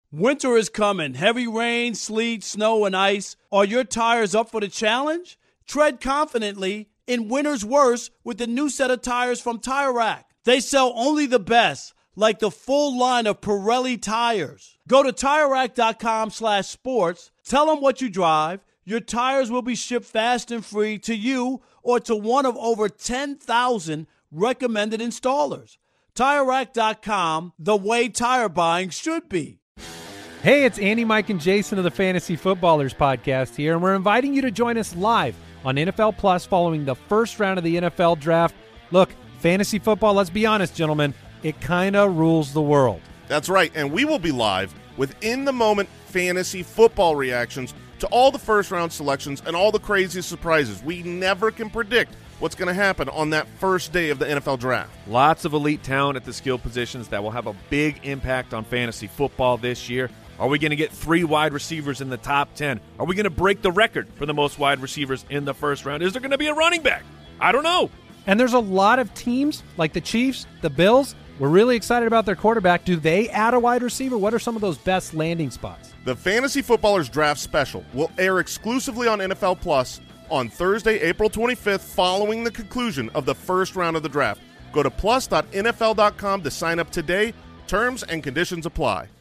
Winter is coming. Heavy rain, sleet, snow, and ice. Are your tires up for the challenge? Tread confidently in winter's worst with the new set of tires from Tire Rack. They sell only the best, like the full line of Pirelli tires. Go to TireRack.com/sports. Tell them what you drive. Your tires will be shipped fast and free to you or to one of over 10,000 recommended installers. TireRack.com, the way tire buying should be. Hey, it's Andy, Mike, and Jason of the Fantasy Footballers podcast here, and we're inviting you to join us live on NFL Plus following the first round of the NFL Draft. Look, fantasy football, let's be honest, gentlemen, it kind of rules the world. That's right, and we will be live with in-the-moment fantasy football reactions to all the first-round selections and all the crazy surprises. We never can predict what's going to happen on that first day of the NFL Draft. Lots of elite talent at the skill positions that will have a big impact on fantasy football this year. Are we going to get 3 wide receivers in the top 10? Are we going to break the record for the most wide receivers in the first round? Is there going to be a running back? I don't know. And there's a lot of teams like the Chiefs, the Bills. We're really excited about their quarterback. Do they add a wide receiver? What are some of those best landing spots? The Fantasy Footballers Draft Special will air exclusively on NFL Plus on Thursday, April 25th, following the conclusion of the first round of the draft. Go to plus.nfl.com to sign up today. Terms and conditions apply.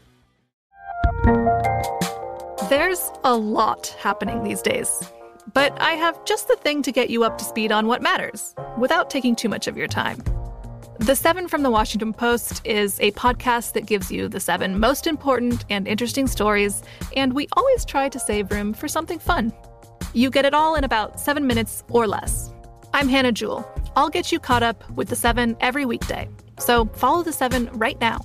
There's a lot happening these days, but I have just the thing to get you up to speed on what matters without taking too much of your time. The 7 from the Washington Post is a podcast that gives you the 7 most important and interesting stories, and we always try to save room for something fun. You get it all in about 7 minutes or less. I'm Hannah Jewell. I'll get you caught up with the 7 every weekday. So follow the 7 right now.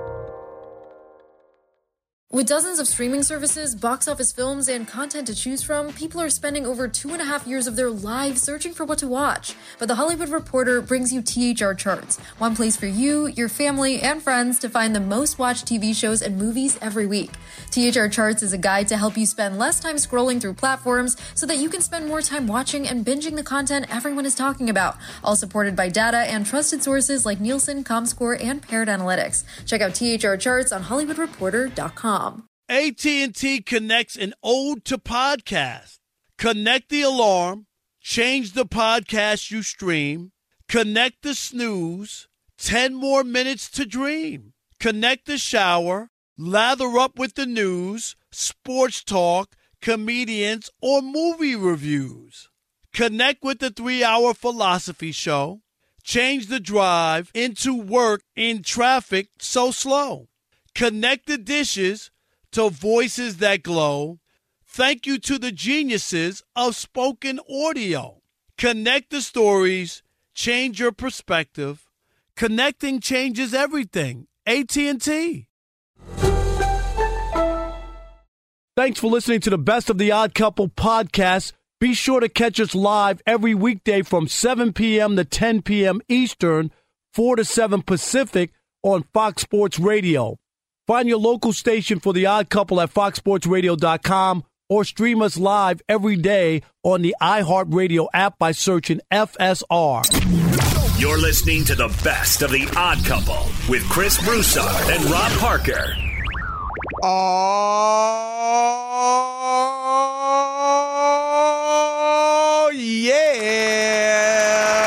With dozens of streaming services, box office films, and content to choose from, people are spending over 2.5 years of their lives searching for what to watch. But The Hollywood Reporter brings you THR Charts, one place for you, your family, and friends to find the most watched TV shows and movies every week. THR Charts is a guide to help you spend less time scrolling through platforms so that you can spend more time watching and binging the content everyone is talking about, all supported by data and trusted sources like Nielsen, Comscore, and Paired Analytics. Check out THR Charts on HollywoodReporter.com. AT&T connects an ode to podcast. Connect the alarm, change the podcast you stream, connect the snooze, 10 more minutes to dream. Connect the shower, lather up with the news, sports talk, comedians, or movie reviews. Connect with the 3-hour philosophy show. Change the drive into work in traffic so slow. Connect the dishes to voices that glow. Thank you to the geniuses of spoken audio. Connect the stories, change your perspective. Connecting changes everything. AT&T. Thanks for listening to the Best of the Odd Couple podcast. Be sure to catch us live every weekday from 7 p.m. to 10 p.m. Eastern, 4 to 7 Pacific on Fox Sports Radio. Find your local station for The Odd Couple at foxsportsradio.com or stream us live every day on the iHeartRadio app by searching FSR. You're listening to the Best of The Odd Couple with Chris Broussard and Rob Parker. Oh, yeah.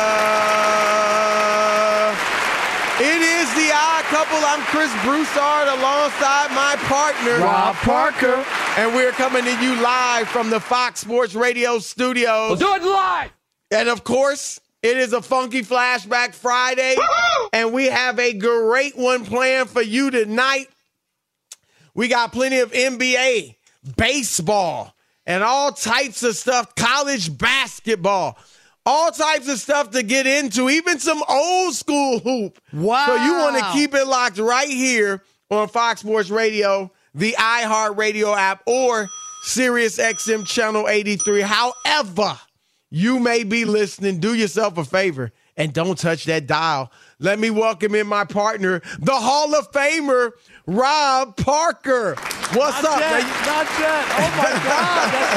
It is The Odd Couple. I'm Chris Broussard alongside my partner, Rob Parker. And we're coming to you live from the Fox Sports Radio studios. We'll do it live. And, of course, it is a Funky Flashback Friday. Woo-hoo! And we have a great one planned for you tonight. We got plenty of NBA, baseball, and all types of stuff, college basketball, all types of stuff to get into, even some old school hoop. Wow. So you want to keep it locked right here on Fox Sports Radio, the iHeartRadio app, or Sirius XM Channel 83. However you may be listening, do yourself a favor and don't touch that dial. Let me welcome in my partner, the Hall of Famer, Rob Parker. What's up? Not yet. Oh, my God. That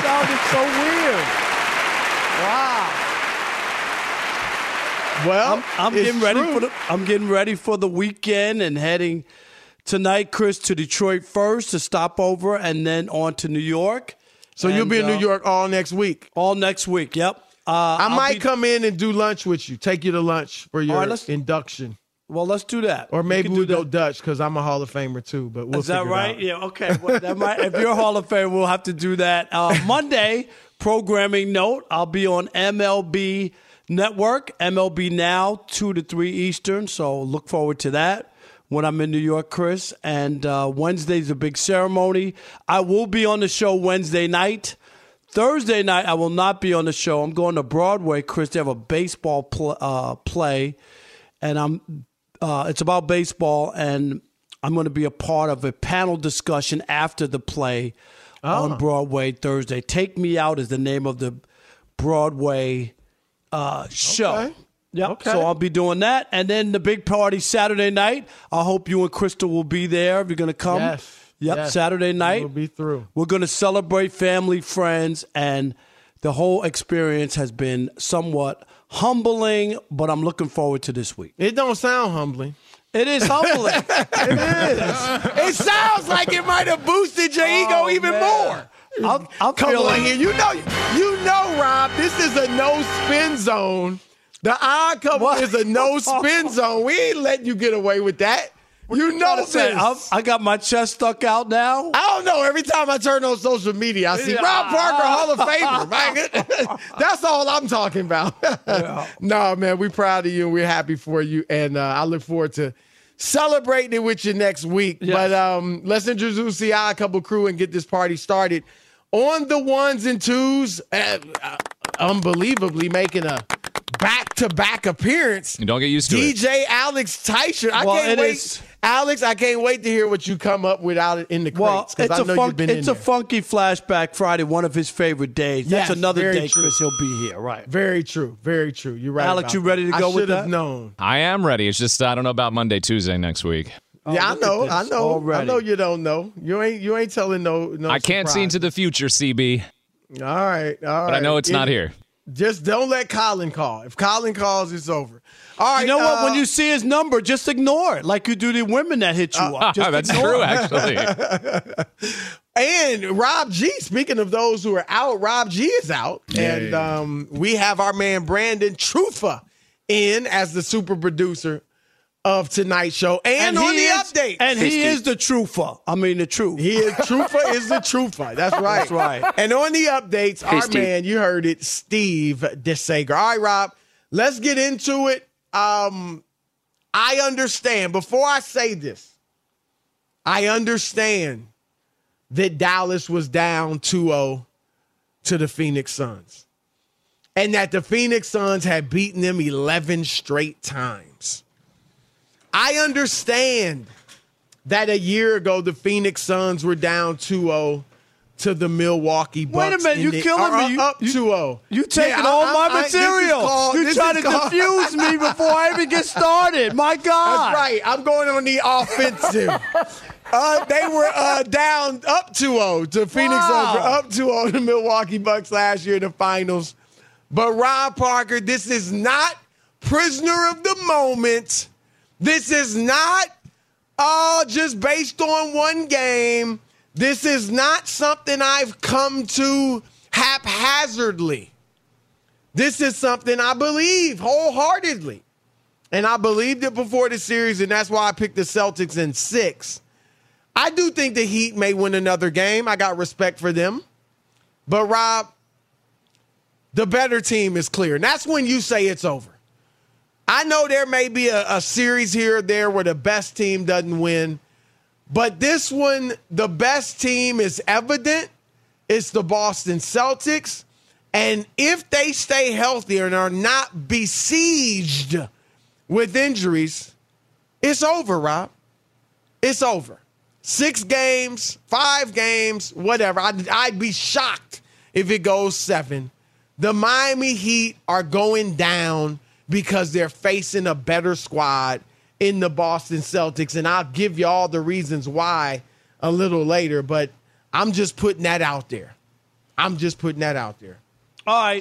sounded so weird. Wow. Well, I'm getting ready for the weekend and heading tonight, Chris, to Detroit first to stop over, and then on to New York. So you'll be in New York all next week? All next week, yep. I might come in and do lunch with you, take you to lunch for your induction. Well, let's do that. Or maybe we'll go Dutch because I'm a Hall of Famer too. But we'll Is that figure right? it out. Yeah, okay. Well, if you're a Hall of Famer, we'll have to do that. Monday, programming note, I'll be on MLB Network, MLB Now, 2 to 3 Eastern. So look forward to that when I'm in New York, Chris. And Wednesday's a big ceremony. I will be on the show Wednesday night. Thursday night, I will not be on the show. I'm going to Broadway, Chris. They have a baseball play, and it's about baseball, and I'm going to be a part of a panel discussion after the play on Broadway Thursday. Take Me Out is the name of the Broadway show. Okay. Yep. Okay. So I'll be doing that. And then the big party Saturday night. I hope you and Crystal will be there if you're going to come. Yes. Yep, yes. Saturday night. We'll be through. We're going to celebrate family, friends, and the whole experience has been somewhat humbling, but I'm looking forward to this week. It don't sound humbling. It is humbling. It is. It sounds like it might have boosted your ego even more. I'm Come feeling on here. You know, Rob, this is a no spin zone. The Odd Couple is a no spin zone. We ain't letting you get away with that. You know this. I got my chest stuck out now. I don't know. Every time I turn on social media, I see Rob Parker, Hall of Famer. Man, that's all I'm talking about. No, man, we're proud of you and we're happy for you. And I look forward to celebrating it with you next week. Yes. But let's introduce the Odd Couple crew and get this party started. On the ones and twos, unbelievably making a back-to-back appearance. You don't get used to DJ Alex Teicher. I can't wait. Alex, I can't wait to hear what you come up with out in the crates. Well, it's a funky flashback Friday, one of his favorite days. That's another day, true. Chris, he'll be here. Right. Very true. Very true. You're right. Alex, you ready to go with that? I should have known. I am ready. It's just I don't know about Monday, Tuesday next week. Yeah, I know you don't know. You ain't telling no I can't see into the future, CB. All right. But I know it's not here. Just don't let Colin call. If Colin calls, it's over. All right. You know what? When you see his number, just ignore it like you do the women that hit you up. Just that's true, actually. And Rob G, speaking of those who are out, Rob G is out. Yeah. And we have our man Brandon Trufa in as the super producer of tonight's show and on the update. And he is the truther. I mean, the truth. He is Trufa is the truther. That's right. That's right. And on the updates, our man, you heard it, Steve DeSager. All right, Rob, let's get into it. I understand. Before I say this, I understand that Dallas was down 2-0 to the Phoenix Suns. And that the Phoenix Suns had beaten them 11 straight times. I understand that a year ago the Phoenix Suns were down 2-0 to the Milwaukee Bucks. Wait a minute, you're killing me. Up 2-0. You taking all my material. You trying to defuse me before I even get started. My God. That's right. I'm going on the offensive. They were down up 2-0 to Phoenix Suns. Were up 2-0 to Milwaukee Bucks last year in the finals. But Rob Parker, this is not prisoner of the moment. This is not just based on one game. This is not something I've come to haphazardly. This is something I believe wholeheartedly. And I believed it before the series, and that's why I picked the Celtics in 6. I do think the Heat may win another game. I got respect for them. But, Rob, the better team is clear. And that's when you say it's over. I know there may be a series here or there where the best team doesn't win. But this one, the best team is evident. It's the Boston Celtics. And if they stay healthy and are not besieged with injuries, it's over, Rob. It's over. 6 games, 5 games, whatever. I'd be shocked if it goes 7. The Miami Heat are going down because they're facing a better squad in the Boston Celtics, and I'll give you all the reasons why a little later, but I'm just putting that out there. All right.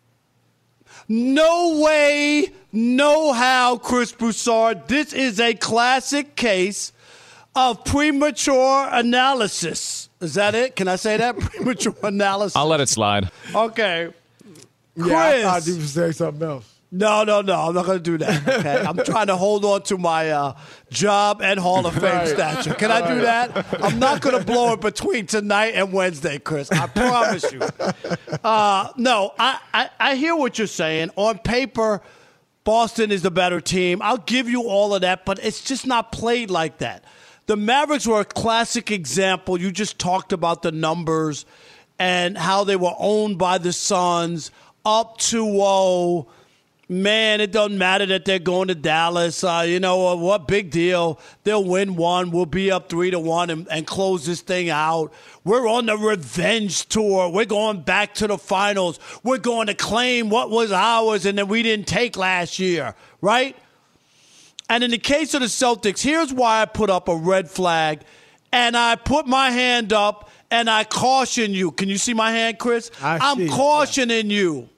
No way, no how, Chris Broussard. This is a classic case of premature analysis. Is that it? Can I say that? Premature analysis. I'll let it slide. Okay. Chris. Yeah, I thought you would say something else. No. I'm not going to do that. Okay. I'm trying to hold on to my job and Hall of Fame stature. Can I do that? I'm not going to blow it between tonight and Wednesday, Chris. I promise you. No, I hear what you're saying. On paper, Boston is the better team. I'll give you all of that, but it's just not played like that. The Mavericks were a classic example. You just talked about the numbers and how they were owned by the Suns, up 2-0. Man, it doesn't matter that they're going to Dallas. What big deal? They'll win one. We'll be up 3-1 and close this thing out. We're on the revenge tour. We're going back to the finals. We're going to claim what was ours and that we didn't take last year, right? And in the case of the Celtics, here's why I put up a red flag, and I put my hand up, and I caution you. Can you see my hand, Chris? I'm cautioning you.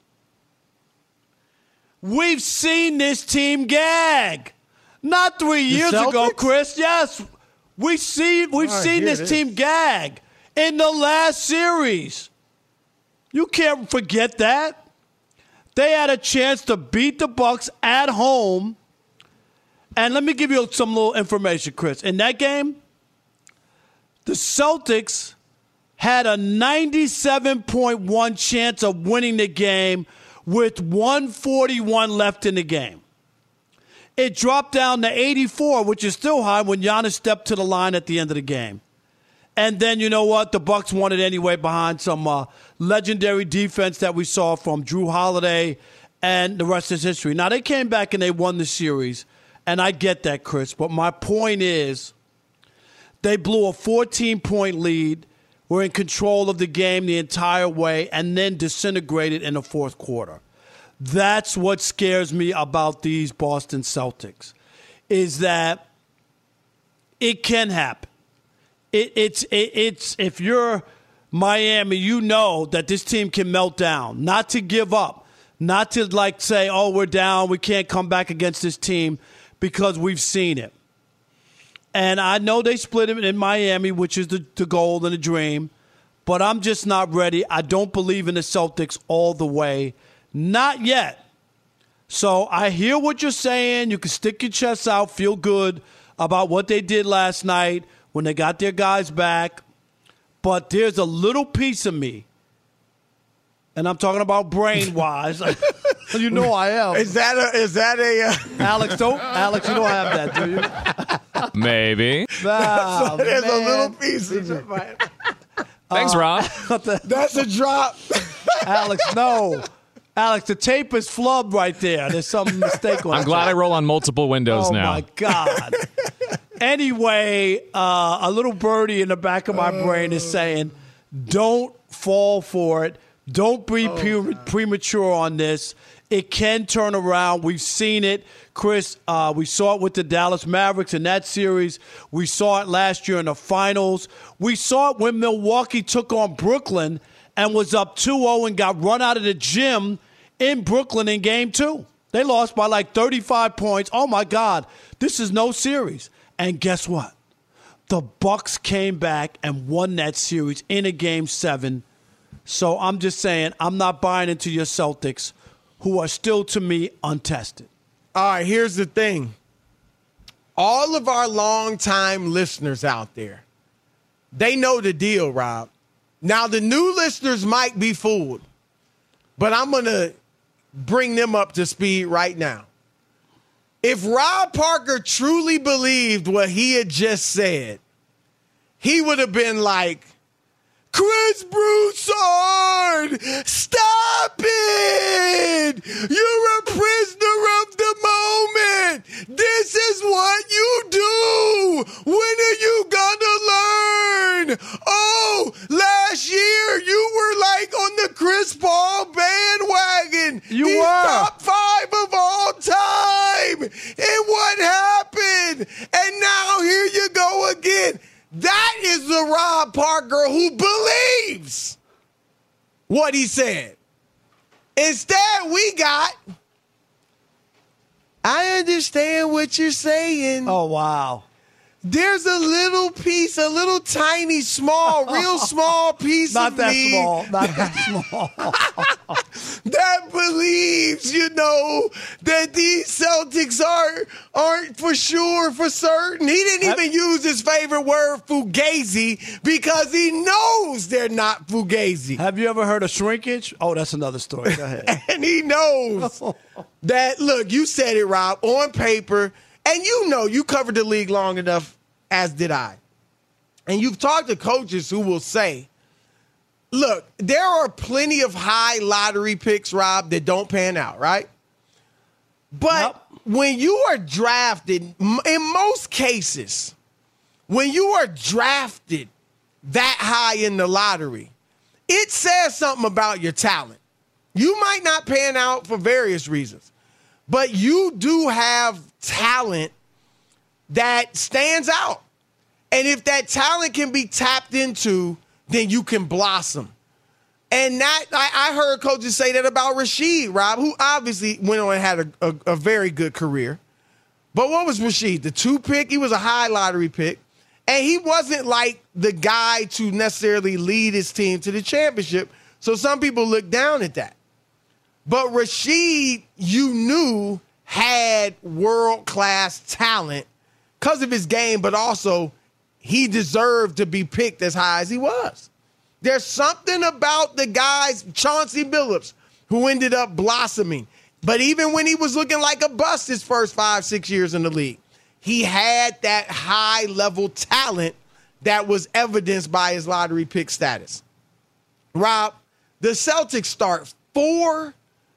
We've seen this team gag. Not 3 years ago, Chris. Yes. We've seen this team gag in the last series. You can't forget that. They had a chance to beat the Bucks at home. And let me give you some little information, Chris. In that game, the Celtics had a 97.1 chance of winning the game with 1:41 left in the game. It dropped down to 84, which is still high, when Giannis stepped to the line at the end of the game. And then, you know what? The Bucks won it anyway behind some legendary defense that we saw from Drew Holiday, and the rest is history. Now, they came back and they won the series, and I get that, Chris. But my point is, they blew a 14-point lead, were in control of the game the entire way, and then disintegrated in the fourth quarter. That's what scares me about these Boston Celtics, is that it can happen. It's if you're Miami, you know that this team can melt down. Not to give up, not to say, oh, we're down, we can't come back against this team, because we've seen it. And I know they split him in Miami, which is the goal and the dream, but I'm just not ready. I don't believe in the Celtics all the way. Not yet. So I hear what you're saying. You can stick your chest out, feel good about what they did last night when they got their guys back. But there's a little piece of me, and I'm talking about brain-wise. You know I am. Is that a Alex, you don't have that, do you? Maybe. Nah, there's man. a little piece of it. Thanks, Rob. That's a drop. Alex, no. Alex, the tape is flubbed right there. There's some mistake on it. I'm glad I roll on multiple windows now. Oh, my God. Anyway, a little birdie in the back of my brain is saying, don't fall for it. Don't be premature on this. It can turn around. We've seen it. Chris, we saw it with the Dallas Mavericks in that series. We saw it last year in the finals. We saw it when Milwaukee took on Brooklyn and was up 2-0 and got run out of the gym in Brooklyn in Game 2. They lost by like 35 points. Oh, my God. This is no series. And guess what? The Bucks came back and won that series in a Game 7. So I'm just saying, I'm not buying into your Celtics, who are still, to me, untested. All right, here's the thing. All of our longtime listeners out there, they know the deal, Rob. Now, the new listeners might be fooled, but I'm going to bring them up to speed right now. If Rob Parker truly believed what he had just said, he would have been like, Chris Broussard, stop it! You're a prisoner of the moment. This is what you do. When are you gonna learn? Oh, last year you were like on the Chris Paul bandwagon. You He's were top 5 of all time. And what happened? And now here you go again. That is the Rob Parker who believes what he said. Instead, we got, I understand what you're saying. Oh, wow. There's a little piece, a little tiny, small, real small piece Not of that me small. Not that small. that believes, that these Celtics aren't for sure, for certain. He didn't even use his favorite word, fugazi, because he knows they're not fugazi. Have you ever heard of shrinkage? Oh, that's another story. Go ahead. And he knows that, look, you said it, Rob, on paper. And you covered the league long enough, as did I. And you've talked to coaches who will say, look, there are plenty of high lottery picks, Rob, that don't pan out, right? But when you are drafted, in most cases, when you are drafted that high in the lottery, it says something about your talent. You might not pan out for various reasons, but you do have talent that stands out. And if that talent can be tapped into, then you can blossom. And that I heard coaches say that about Rasheed, Rob, who obviously went on and had a very good career. But what was Rasheed? The 2 pick? He was a high lottery pick. And he wasn't like the guy to necessarily lead his team to the championship. So some people look down at that. But Rasheed, you knew, had world-class talent because of his game, but also he deserved to be picked as high as he was. There's something about the guys, Chauncey Billups, who ended up blossoming. But even when he was looking like a bust his first 5-6 years in the league, he had that high-level talent that was evidenced by his lottery pick status. Rob, the Celtics start 4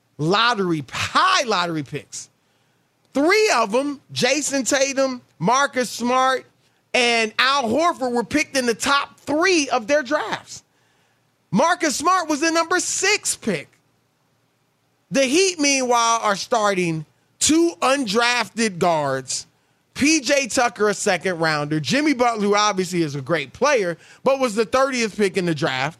high lottery picks. 3 of them, Jason Tatum, Marcus Smart, and Al Horford, were picked in the top 3 of their drafts. Marcus Smart was the number 6 pick. The Heat, meanwhile, are starting 2 undrafted guards, P.J. Tucker, a second-rounder, Jimmy Butler, who obviously is a great player, but was the 30th pick in the draft,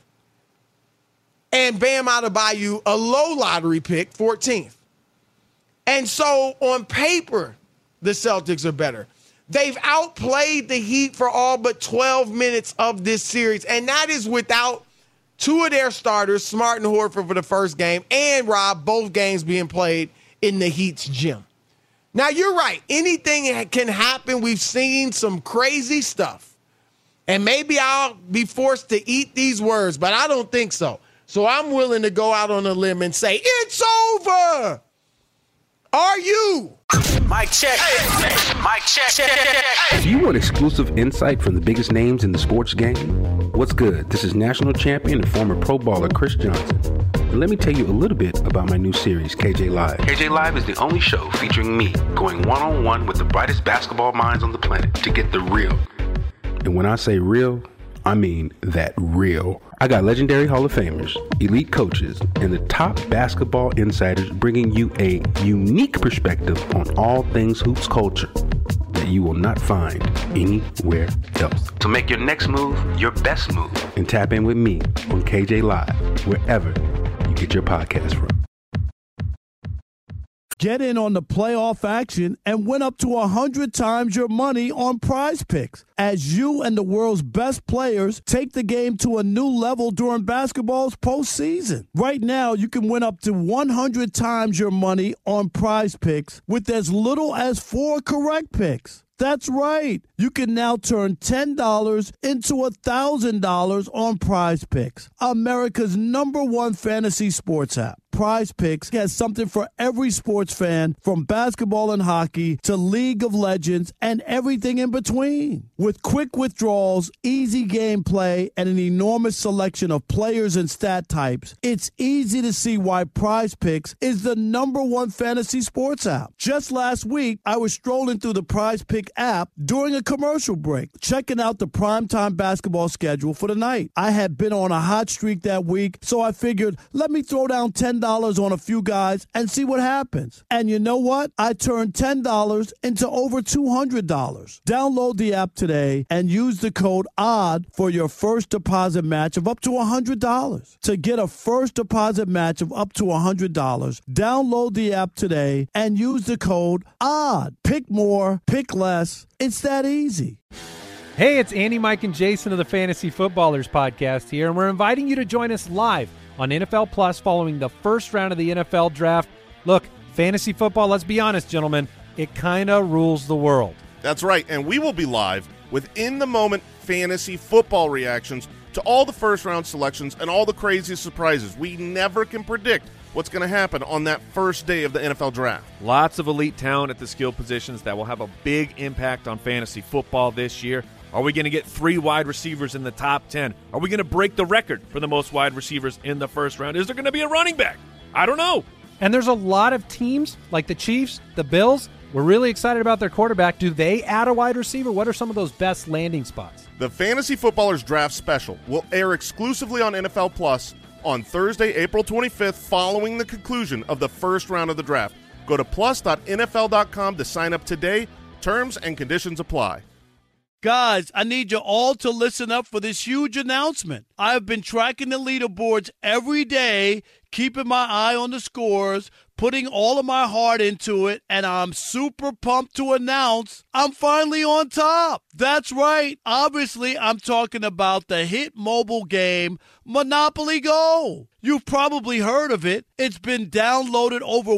and Bam Adebayo, a low lottery pick, 14th. And so on paper, the Celtics are better. They've outplayed the Heat for all but 12 minutes of this series, and that is without 2 of their starters, Smart and Horford, for the first game, and Rob, both games being played in the Heat's gym. Now, you're right. Anything can happen. We've seen some crazy stuff. And maybe I'll be forced to eat these words, but I don't think so. So I'm willing to go out on a limb and say, it's over. Are you? Mic check. Mic check. Do you want exclusive insight from the biggest names in the sports game? What's good? This is national champion and former pro baller Chris Johnson. And let me tell you a little bit about my new series, KJ Live. KJ Live is the only show featuring me going one-on-one with the brightest basketball minds on the planet to get the real. And when I say real, I mean that real. I got legendary Hall of Famers, elite coaches, and the top basketball insiders bringing you a unique perspective on all things hoops culture that you will not find anywhere else. So make your next move your best move and tap in with me on KJ Live, wherever you get your podcast from. Get in on the playoff action and win up to 100 times your money on Prize Picks as you and the world's best players take the game to a new level during basketball's postseason. Right now, you can win up to 100 times your money on Prize Picks with as little as 4 correct picks. That's right. You can now turn $10 into $1,000 on Prize Picks, America's #1 fantasy sports app. Prize Picks has something for every sports fan, from basketball and hockey to League of Legends and everything in between. With quick withdrawals, easy gameplay, and an enormous selection of players and stat types, it's easy to see why Prize Picks is the #1 fantasy sports app. Just last week, I was strolling through the Prize Pick app during a commercial break, checking out the primetime basketball schedule for the night. I had been on a hot streak that week, so I figured, let me throw down $10 $10 on a few guys and see what happens. And you know what? I turned $10 into over $200. Download the app today and use the code ODD for your first deposit match of up to $100. To get a first deposit match of up to $100, download the app today and use the code ODD. Pick more, pick less. It's that easy. Hey, it's Andy, Mike, and Jason of the Fantasy Footballers podcast here, and we're inviting you to join us live on NFL Plus following the first round of the NFL Draft. Look, fantasy football, let's be honest, gentlemen, it kind of rules the world. That's right, and we will be live with in-the-moment fantasy football reactions to all the first-round selections and all the crazy surprises. We never can predict what's going to happen on that first day of the NFL Draft. Lots of elite talent at the skill positions that will have a big impact on fantasy football this year. Are we going to get 3 wide receivers in the top 10? Are we going to break the record for the most wide receivers in the first round? Is there going to be a running back? I don't know. And there's a lot of teams like the Chiefs, the Bills. We're really excited about their quarterback. Do they add a wide receiver? What are some of those best landing spots? The Fantasy Footballers Draft Special will air exclusively on NFL Plus on Thursday, April 25th, following the conclusion of the first round of the draft. Go to plus.nfl.com to sign up today. Terms and conditions apply. Guys, I need you all to listen up for this huge announcement. I have been tracking the leaderboards every day, keeping my eye on the scores, putting all of my heart into it, and I'm super pumped to announce I'm finally on top. That's right. Obviously, I'm talking about the hit mobile game, Monopoly Go. You've probably heard of it. It's been downloaded over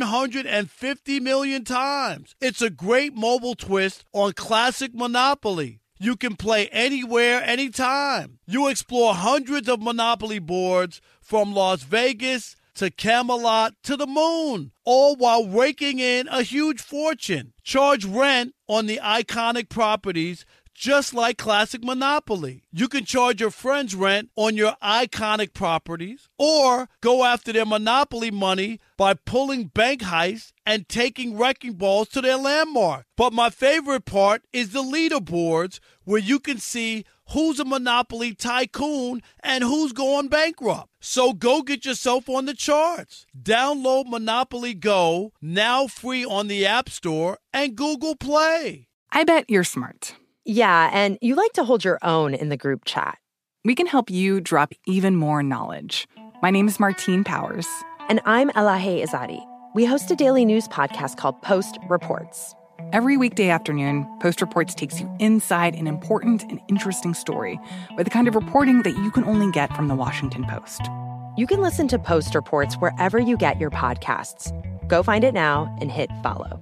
150 million times. It's a great mobile twist on classic Monopoly. You can play anywhere, anytime. You explore hundreds of Monopoly boards from Las Vegas to Camelot to the moon, all while raking in a huge fortune. Charge rent on the iconic properties just like classic Monopoly. You can charge your friends rent on your iconic properties or go after their Monopoly money by pulling bank heists and taking wrecking balls to their landmark. But my favorite part is the leaderboards where you can see who's a Monopoly tycoon and who's going bankrupt. So go get yourself on the charts. Download Monopoly Go, now free on the App Store and Google Play. I bet you're smart. Yeah, and you like to hold your own in the group chat. We can help you drop even more knowledge. My name is Martine Powers. And I'm Elahe Izadi. We host a daily news podcast called Post Reports. Every weekday afternoon, Post Reports takes you inside an important and interesting story with the kind of reporting that you can only get from the Washington Post. You can listen to Post Reports wherever you get your podcasts. Go find it now and hit follow.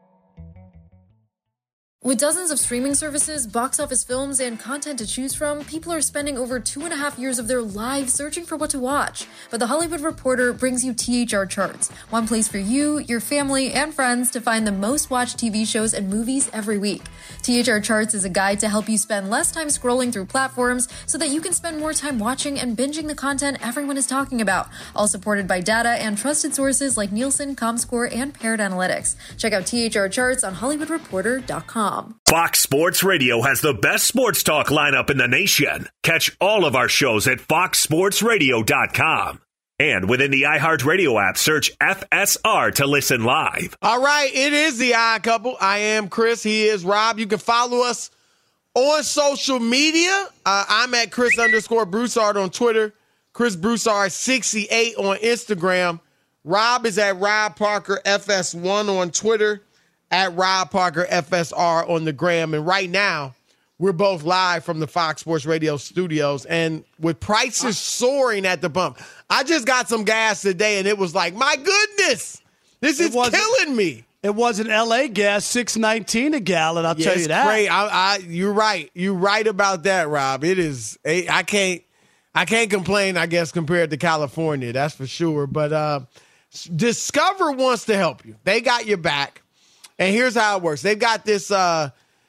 With dozens of streaming services, box office films, and content to choose from, people are spending over 2.5 years of their lives searching for what to watch. But The Hollywood Reporter brings you THR Charts, one place for you, your family, and friends to find the most watched TV shows and movies every week. THR Charts is a guide to help you spend less time scrolling through platforms so that you can spend more time watching and binging the content everyone is talking about, all supported by data and trusted sources like Nielsen, Comscore, and Paired Analytics. Check out THR Charts on HollywoodReporter.com. Fox Sports Radio has the best sports talk lineup in the nation. Catch all of our shows at foxsportsradio.com. And within the iHeartRadio app, search FSR to listen live. All right, it is the Odd Couple. I am Chris. He is Rob. You can follow us on social media. I'm at Chris_Broussard on Twitter. Chris Broussard 68 on Instagram. Rob is at Rob Parker FS1 on Twitter. At Rob Parker FSR on the gram. And right now, we're both live from the Fox Sports Radio studios. And with prices soaring at the pump, I just got some gas today, and it was like, my goodness, this is killing me. It wasn't L.A. gas, $6.19 a gallon, I'll tell you that. Great. You're right. You're right about that, Rob. It is. I can't complain, I guess, compared to California. That's for sure. But Discover wants to help you. They got your back. And here's how it works. They've got this 5%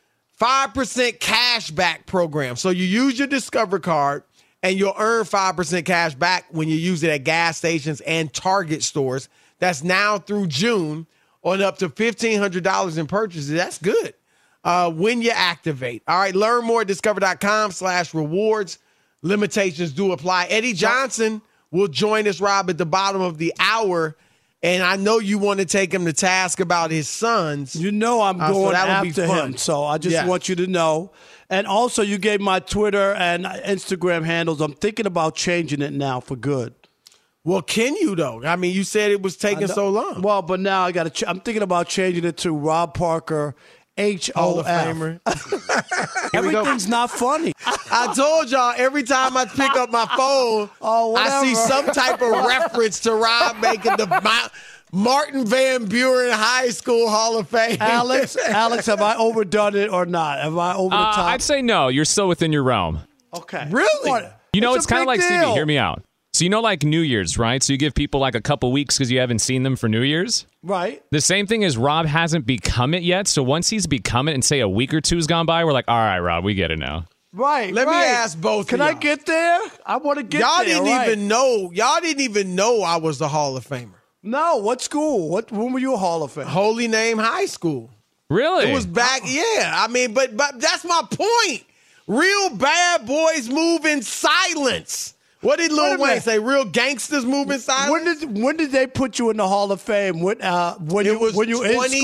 cash back program. So you use your Discover card, and you'll earn 5% cash back when you use it at gas stations and Target stores. That's now through June on up to $1,500 in purchases. That's good when you activate. All right, learn more at discover.com/rewards. Limitations do apply. Eddie Johnson will join us, Rob, at the bottom of the hour. And I know you want to take him to task about his sons. You know I'm going after him, so I just want you to know. And also, you gave my Twitter and Instagram handles. I'm thinking about changing it now for good. Well, can you, though? I mean, you said it was taking so long. Well, but now I got to. I'm thinking about changing it to Rob Parker, HOF. Hall of Famer. Everything's not funny. I told y'all, every time I pick up my phone, I see some type of reference to Rob making the Martin Van Buren High School Hall of Fame. Alex, have I overdone it or not? Have I over the top? I'd say no. You're still within your realm. Okay. Really? You know, it's kind of like, deal. Stevie, hear me out. So you know like New Year's, right? So you give people like a couple weeks because you haven't seen them for New Year's? Right. The same thing is Rob hasn't become it yet. So once he's become it and say a week or two's gone by, we're like, all right, Rob, we get it now. Right. Let me ask both Can of y'all. I get there? I want to get y'all there. Didn't even know. Y'all didn't even know I was the Hall of Famer. No. What school? When were you a Hall of Famer? Holy Name High School. Really? It was back, yeah. I mean, but that's my point. Real bad boys move in silence. What did Lil Wayne say? Real gangsters move in silence? When did they put you in the Hall of Fame? When you in school?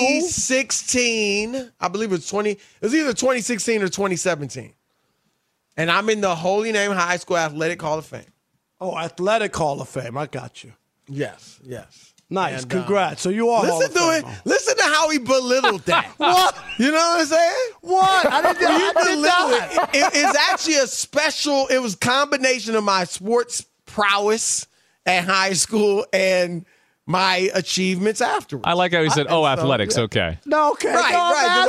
2016. I believe it was 20. It was either 2016 or 2017. And I'm in the Holy Name High School Athletic Hall of Fame. Oh, Athletic Hall of Fame. I got you. Yes. Nice. And, Congrats. So you are Hall of Fame. Listen to how he belittled that. What? You know what I'm saying? What? I did not. It's actually a special, it was a combination of my sports prowess at high school and my achievements afterwards. I like how he said, athletics, okay. No, okay. Right. I'm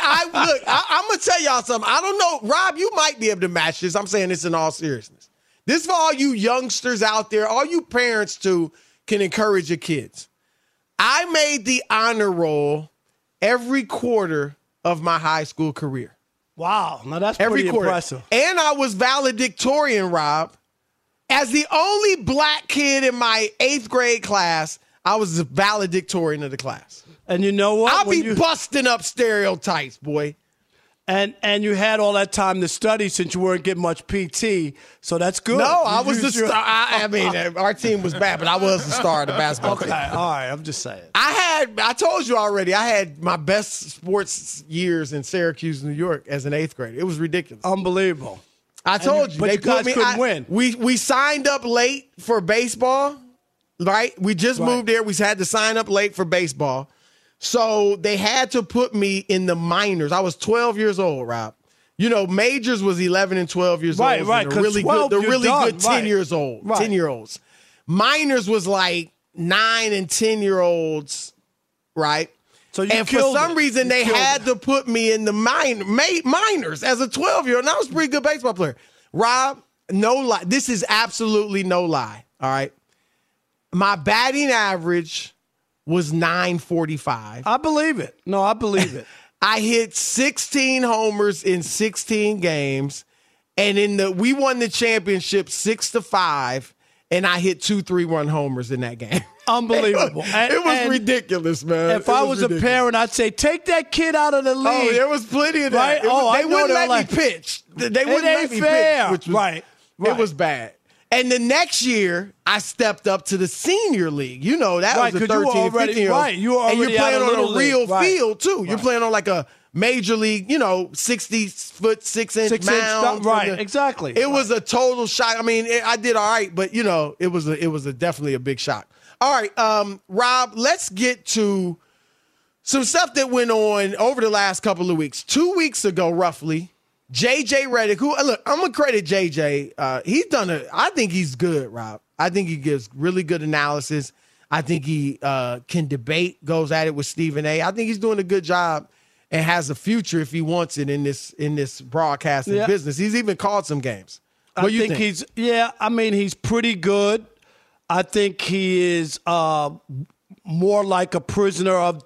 going to tell y'all something. I don't know. Rob, you might be able to match this. I'm saying this in all seriousness. This is for all you youngsters out there, all you parents too, can encourage your kids. I made the honor roll every quarter of my high school career. Wow. Now that's pretty impressive. And I was valedictorian, Rob. As the only black kid in my 8th grade class, I was the valedictorian of the class. And you know what? I'll be busting up stereotypes, boy. And you had all that time to study since you weren't getting much PT, so that's good. No, I was the star. I mean, our team was bad, but I was the star of the basketball team. Okay, all right, I'm just saying. I told you already, I had my best sports years in Syracuse, New York as an 8th grader. It was ridiculous. Unbelievable. I told you. But they you guys couldn't win. We signed up late for baseball, right? We just moved there. We had to sign up late for baseball. So they had to put me in the minors. I was 12 years old, Rob. You know, majors was 11 and 12 years old. Right. The really good 10 years old, right. 10-year-olds. Minors was like 9 and 10-year-olds, right? So you and for some reason, they had to put me in the minors as a 12-year-old. And I was a pretty good baseball player. Rob, no lie. This is absolutely no lie, all right? My batting average was .945. I believe it. No, I believe it. I hit 16 homers in 16 games, and we won the championship 6-5, and I hit 2 3-run homers in that game. Unbelievable. It was ridiculous, man. If I was a parent, I'd say, take that kid out of the league. Oh, there was plenty of that. Right? They wouldn't let me pitch. They wouldn't let me pitch. Which was, right. It was bad. And the next year, I stepped up to the senior league. You know, that was the 13, 15-year-old. Right, you were already and you're playing on a real field, too. Right. You're playing on like a major league, 60-foot, 6-inch mound. Right, exactly. It was a total shock. I mean, I did all right, but, it was definitely a big shock. All right, Rob, let's get to some stuff that went on over the last couple of weeks. 2 weeks ago, roughly, J.J. Redick, who, look, I'm going to credit J.J. I think he's good, Rob. I think he gives really good analysis. I think he can debate, goes at it with Stephen A. I think he's doing a good job and has a future if he wants it in this broadcasting business. He's even called some games. What do you think? He's pretty good. I think he is more like a prisoner of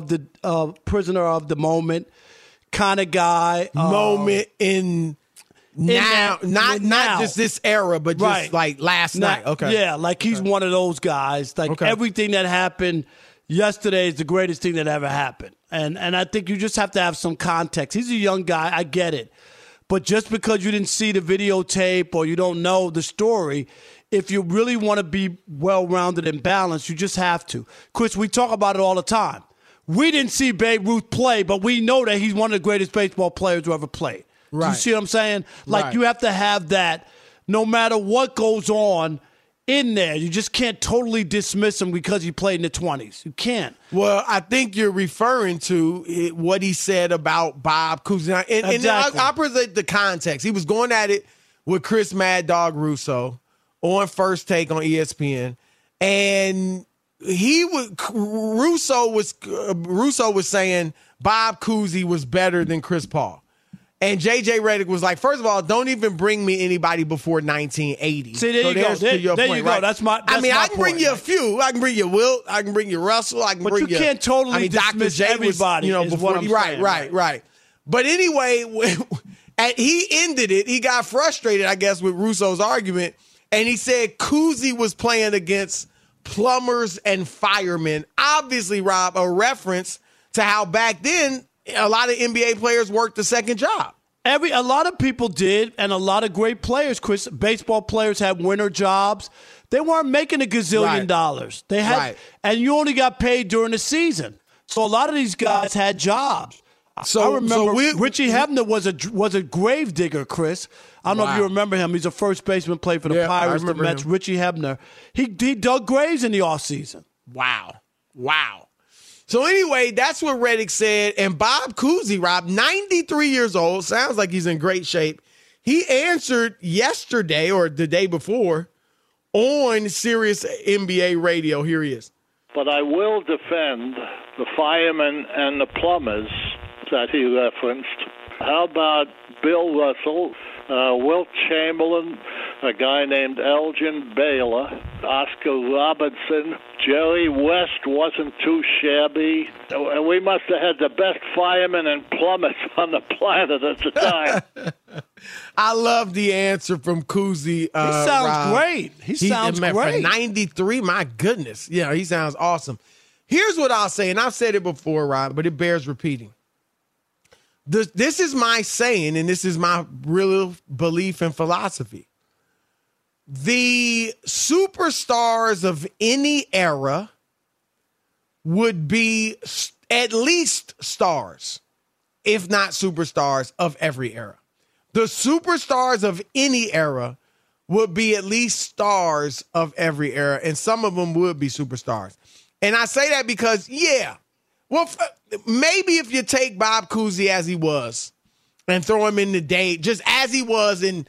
the moment kind of guy. Moment in now, not just this era, but just like last night. Okay, yeah, like he's one of those guys. Like everything that happened yesterday is the greatest thing that ever happened, and I think you just have to have some context. He's a young guy, I get it, but just because you didn't see the videotape or you don't know the story, if you really want to be well-rounded and balanced, you just have to. Chris, we talk about it all the time. We didn't see Babe Ruth play, but we know that he's one of the greatest baseball players who ever played. Right. You see what I'm saying? Like, right. You have to have that no matter what goes on in there. You just can't totally dismiss him because he played in the 20s. You can't. Well, I think you're referring to what he said about Bob Cousy. And Exactly. I'll present the context. He was going at it with Chris Mad Dog Russo on First Take on ESPN. And Russo was saying Bob Cousy was better than Chris Paul. And J.J. Redick was like, first of all, don't even bring me anybody before 1980. See, there you go. There you go. Right? That's my I can point, bring you a few. I can bring you Wilt. I can bring you Russell. I can but bring you can't totally Dr. dismiss J everybody. Was, before what I'm saying. Right. But anyway, he ended it. He got frustrated, I guess, with Russo's argument. And he said Cousy was playing against plumbers and firemen. Obviously, Rob, a reference to how back then a lot of NBA players worked a second job. A lot of people did, and a lot of great players, Chris. Baseball players had winter jobs. They weren't making $1 gazillion dollars. They had, and you only got paid during the season. So a lot of these guys had jobs. I remember Richie Hebner was a grave digger, Chris. I don't know if you remember him. He's a first baseman, played for the Pirates, the Mets. Him. Richie Hebner. He dug graves in the offseason. Wow. So anyway, that's what Redick said. And Bob Cousy, Rob, 93 years old, sounds like he's in great shape. He answered yesterday or the day before on Sirius NBA radio. Here he is. But I will defend the firemen and the plumbers that he referenced. How about Bill Russell, Wilt Chamberlain, a guy named Elgin Baylor, Oscar Robertson, Jerry West wasn't too shabby. And we must have had the best firemen and plumbers on the planet at the time. I love the answer from Cousy. He sounds Rob. great. He sounds great. For 93, my goodness. Yeah, he sounds awesome. Here's what I'll say, and I've said it before, Rob, but it bears repeating. This is my saying, and this is my real belief and philosophy. The superstars of any era would be at least stars, if not superstars, of every era. The superstars of any era would be at least stars of every era, and some of them would be superstars. And I say that because, maybe if you take Bob Cousy as he was and throw him in the day, just as he was in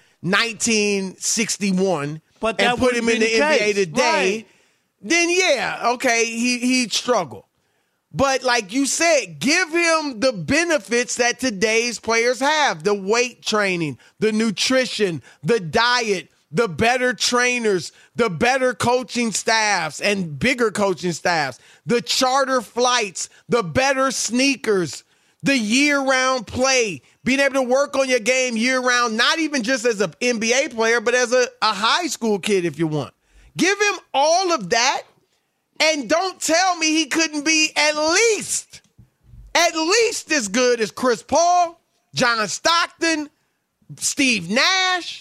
1961, but and put him in the NBA today, right. then he'd struggle. But like you said, give him the benefits that today's players have: the weight training, the nutrition, the diet, the better trainers, the better coaching staffs and bigger coaching staffs, the charter flights, the better sneakers, the year-round play, being able to work on your game year-round, not even just as an NBA player, but as a high school kid if you want. Give him all of that, and don't tell me he couldn't be at least as good as Chris Paul, John Stockton, Steve Nash.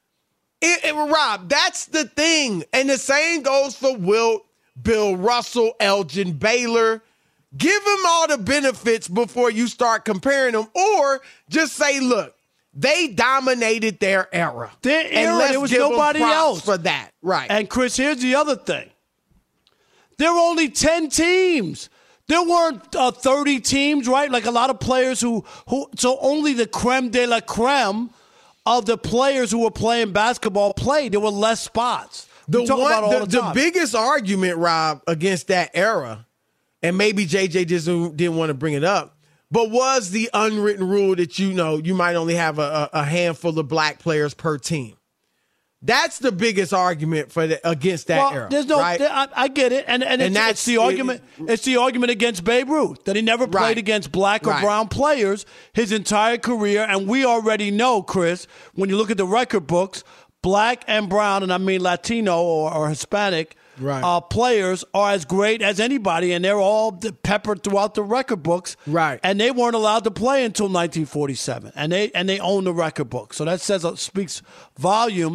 Rob, that's the thing. And the same goes for Wilt, Bill Russell, Elgin Baylor. Give them all the benefits before you start comparing them, or just say, look, they dominated their era. There was nobody else for that. Right. And Chris, here's the other thing. There were only 10 teams. There weren't 30 teams, right? Like a lot of players so only the creme de la creme of the players who were playing basketball played. There were less spots. The biggest argument, Rob, against that era, and maybe JJ just didn't want to bring it up, but was the unwritten rule that you might only have a handful of black players per team. That's the biggest argument against that era. There's no, right? I get it, and it's the argument. It's the argument against Babe Ruth that he never played against black or brown players his entire career, and we already know, Chris, when you look at the record books, black and brown, and I mean Latino or Hispanic players are as great as anybody, and they're all peppered throughout the record books. Right, and they weren't allowed to play until 1947, and they own the record book. So that speaks volumes.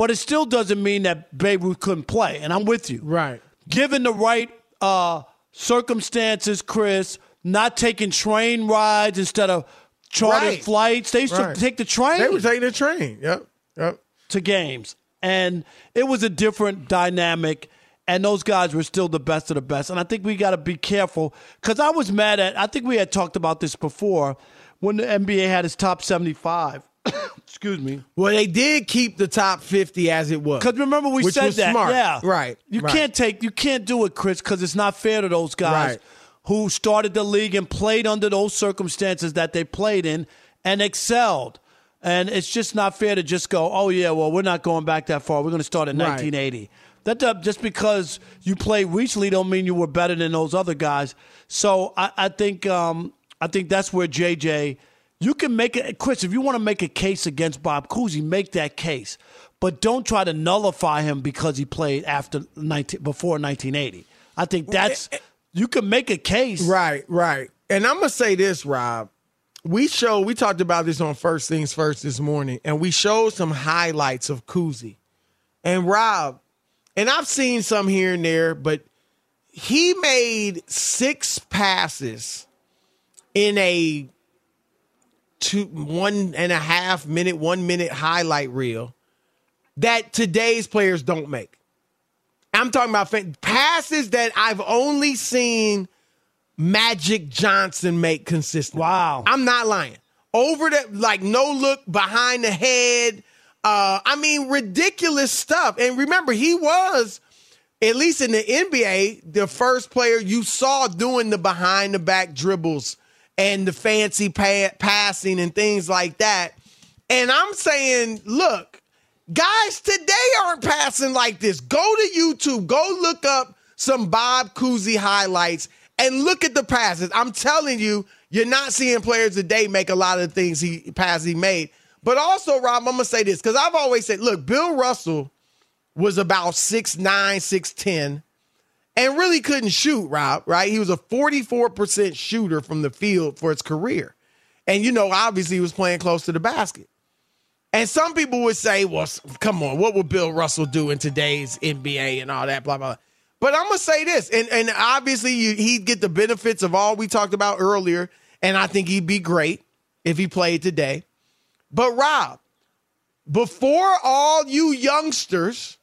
but it still doesn't mean that Babe Ruth couldn't play, and I'm with you. Right. Given the right circumstances, Chris, not taking train rides instead of chartered flights. They used to take the train. They were taking the train, yep. to games. And it was a different dynamic, and those guys were still the best of the best. And I think we got to be careful, because I was mad at, I think we had talked about this before, when the NBA had its top 75. Excuse me. Well, they did keep the top 50 as it was. Because remember we which said was that. Smart. Yeah. Right. You can't do it, Chris, because it's not fair to those guys who started the league and played under those circumstances that they played in and excelled. And it's just not fair to just go, oh, yeah, well, we're not going back that far. We're going to start in 1980. That just because you played recently don't mean you were better than those other guys. So I think that's where JJ, you can make it. Chris, if you want to make a case against Bob Cousy, make that case. But don't try to nullify him because he played before 1980. I think you can make a case. Right. And I'm going to say this, Rob. We talked about this on First Things First this morning, and we showed some highlights of Cousy. And Rob, and I've seen some here and there, but he made 6 passes in a 1.5 minute, 1 minute highlight reel that today's players don't make. I'm talking about passes that I've only seen Magic Johnson make consistently. Wow. I'm not lying. Over no look behind the head. Ridiculous stuff. And remember, he was, at least in the NBA, the first player you saw doing the behind the back dribbles and the fancy passing and things like that. And I'm saying, look, guys today aren't passing like this. Go to YouTube, go look up some Bob Cousy highlights and look at the passes. I'm telling you, you're not seeing players today make a lot of the passes he made. But also, Rob, I'm going to say this, because I've always said, look, Bill Russell was about 6'9", 6'10", and really couldn't shoot, Rob, right? He was a 44% shooter from the field for his career. And, obviously he was playing close to the basket. And some people would say, well, come on, what would Bill Russell do in today's NBA and all that, blah, blah, blah. But I'm going to say this, and obviously he'd get the benefits of all we talked about earlier, and I think he'd be great if he played today. But, Rob, before all you youngsters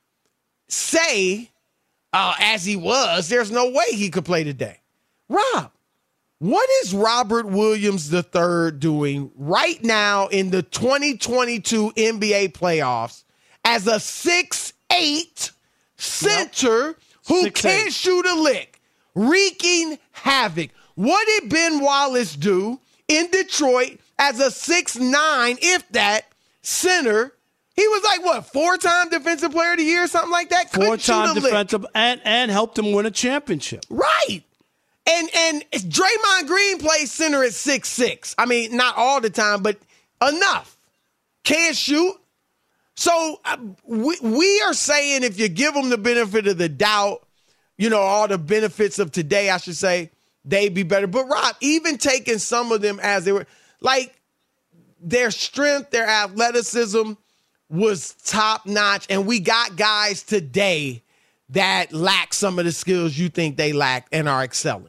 say, as he was, there's no way he could play today. Rob, what is Robert Williams III doing right now in the 2022 NBA playoffs as a 6'8" center who can't shoot a lick, wreaking havoc? What did Ben Wallace do in Detroit as a 6'9", if that, center? He was like, what, 4-time Defensive Player of the Year or something like that? 4-time defensive and helped him win a championship. Right. And Draymond Green plays center at 6'6". I mean, not all the time, but enough. Can't shoot. So we are saying if you give them the benefit of the doubt, all the benefits of today, I should say, they'd be better. But, Rob, even taking some of them as they were, like, their strength, their athleticism was top-notch, and we got guys today that lack some of the skills you think they lack and are excelling.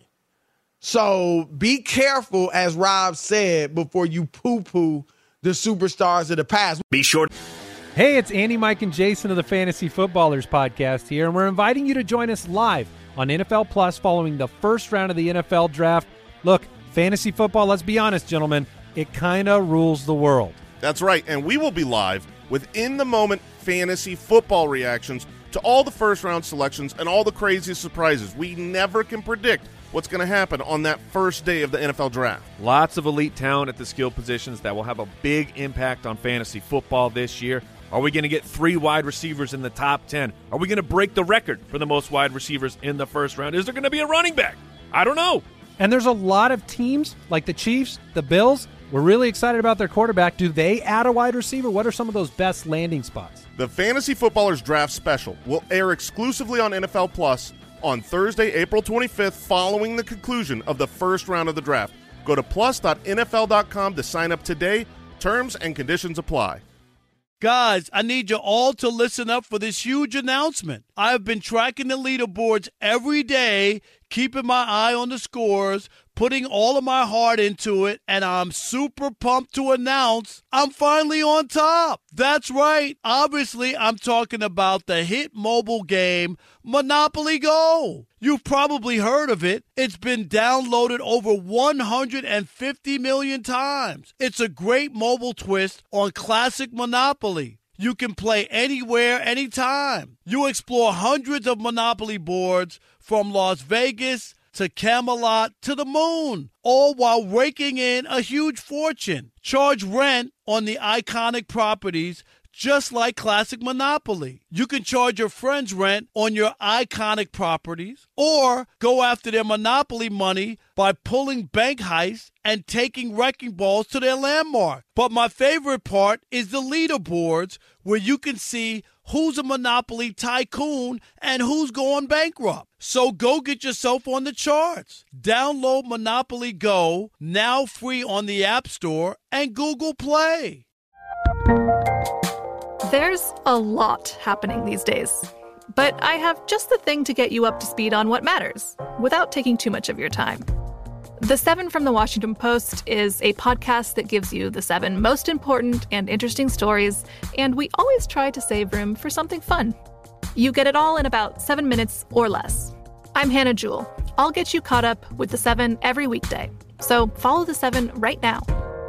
So be careful, as Rob said, before you poo-poo the superstars of the past. Be sure. Hey, it's Andy, Mike, and Jason of the Fantasy Footballers podcast here, and we're inviting you to join us live on NFL Plus following the first round of the NFL Draft. Look, fantasy football, let's be honest, gentlemen, it kind of rules the world. That's right, and we will be live with in-the-moment fantasy football reactions to all the first-round selections and all the crazy surprises. We never can predict what's going to happen on that first day of the NFL Draft. Lots of elite talent at the skill positions that will have a big impact on fantasy football this year. Are we going to get 3 wide receivers in the top 10? Are we going to break the record for the most wide receivers in the first round? Is there going to be a running back? I don't know. And there's a lot of teams like the Chiefs, the Bills. We're really excited about their quarterback. Do they add a wide receiver? What are some of those best landing spots? The Fantasy Footballers Draft Special will air exclusively on NFL Plus on Thursday, April 25th, following the conclusion of the first round of the draft. Go to plus.nfl.com to sign up today. Terms and conditions apply. Guys, I need you all to listen up for this huge announcement. I have been tracking the leaderboards every day, keeping my eye on the scores, putting all of my heart into it, and I'm super pumped to announce I'm finally on top. That's right. Obviously, I'm talking about the hit mobile game, Monopoly Go. You've probably heard of it. It's been downloaded over 150 million times. It's a great mobile twist on classic Monopoly. You can play anywhere, anytime. You explore hundreds of Monopoly boards from Las Vegas to Camelot to the moon, all while raking in a huge fortune. Charge rent on the iconic properties just like classic Monopoly. You can charge your friends rent on your iconic properties or go after their Monopoly money by pulling bank heists and taking wrecking balls to their landmark. But my favorite part is the leaderboards where you can see who's a Monopoly tycoon and who's going bankrupt. So go get yourself on the charts. Download Monopoly Go, now free on the App Store and Google Play. There's a lot happening these days, but I have just the thing to get you up to speed on what matters without taking too much of your time. The 7 from the Washington Post is a podcast that gives you the 7 most important and interesting stories, and we always try to save room for something fun. You get it all in about 7 minutes or less. I'm Hannah Jewell. I'll get you caught up with the 7 every weekday. So follow the 7 right now.